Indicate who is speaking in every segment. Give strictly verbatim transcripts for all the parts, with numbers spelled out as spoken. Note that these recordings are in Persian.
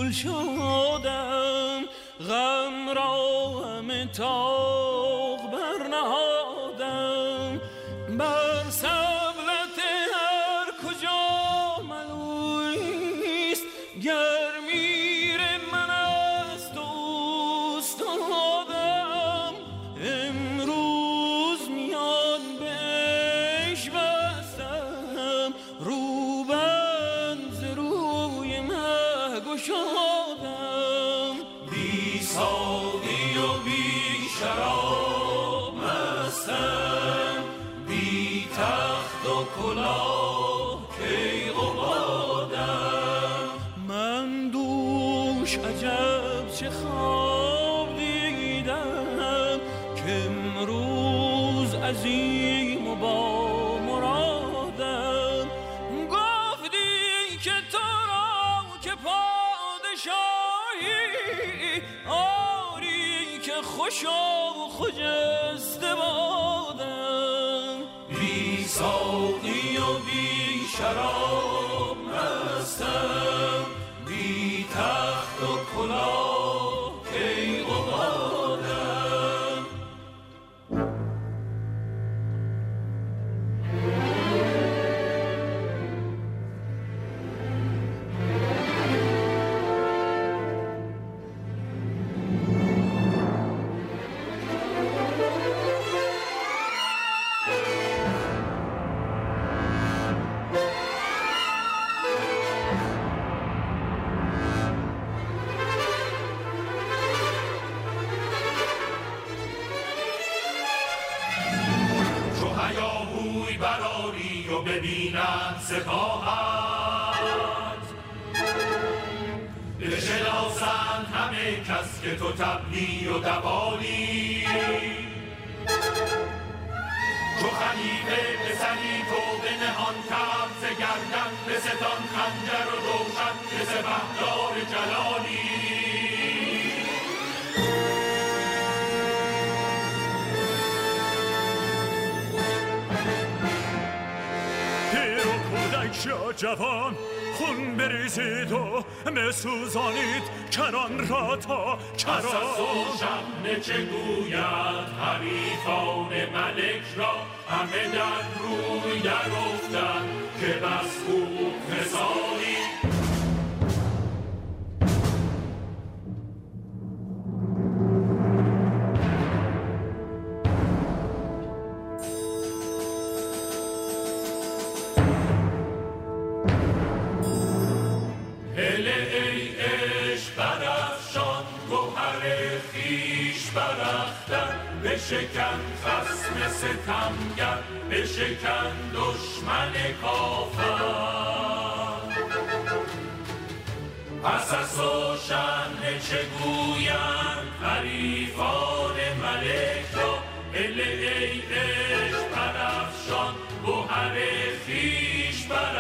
Speaker 1: گل شدم، غم را همه تاق برنهادم، بر سبلت هر کجا ملویست، گر میر من از دوست دادم، امروز میان بهش بستم، روبند ز روی مه گشادم، بی ساقی و بی شراب مستم، بی تخت و کلاه کیقبادم، من دوش عجب چه خواب دیدم، که امروز عظیم و با مرادم، گفتی که تو را که پادشاهی، آری که خوش و خجسته بادم، بی ساقی و بی شراب مستم، بی تخت و کلاه کیقبادم.
Speaker 2: براری و ببیند سپاهت، بشناسند همه کس که تو تبلی و دوالی، چو خلیفه بسری تو به نهان کرد ز گردن، به ستان خنجر و روشن به سپهدار جلالی.
Speaker 3: یا جوان خون بریزید و مسوزانید کران را تا کران.
Speaker 2: پس از او شمه چه گوید حریفان ملک را، همه در روی در افتن که بس خوب مثالی. بشکن خصم ستمگر، بشکن دشمن کافر. پس از و شأن چه گویند حریفان ملک را، اله ای عشق برافشان گوهر خویش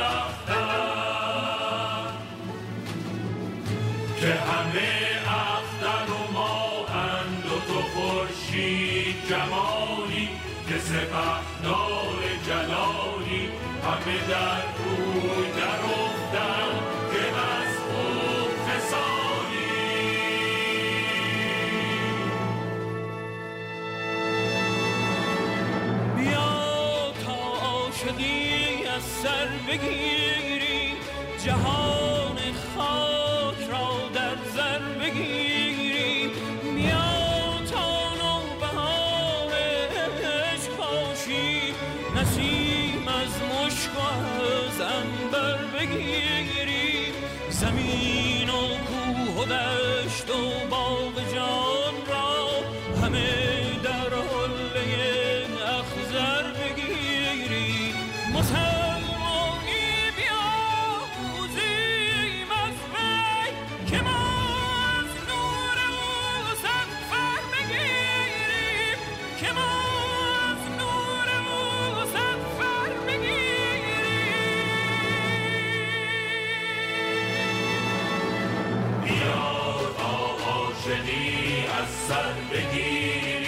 Speaker 2: برافکن، که همه اختر و ماهند و تو خورشید جمالی، که سپهدار جلالی. همه در روی در افتن که از خوب خصالی.
Speaker 1: بیا تا عاشقی از سر بگیری، جهان خاک را در زر بگیری. بیا تا نوبهار عشق باشی، نسیم از مشک و از عنبر بگیری. زمین و کوه و دشت و باغ جان را، همه در حله اخضر بگیری. مسلمانی بیاموزیم از وی، که ما از نور او صدفر بگیریم، که ما از نور او صدفر بگیریم.
Speaker 2: بیا تا عاشقی از سر بگیریم،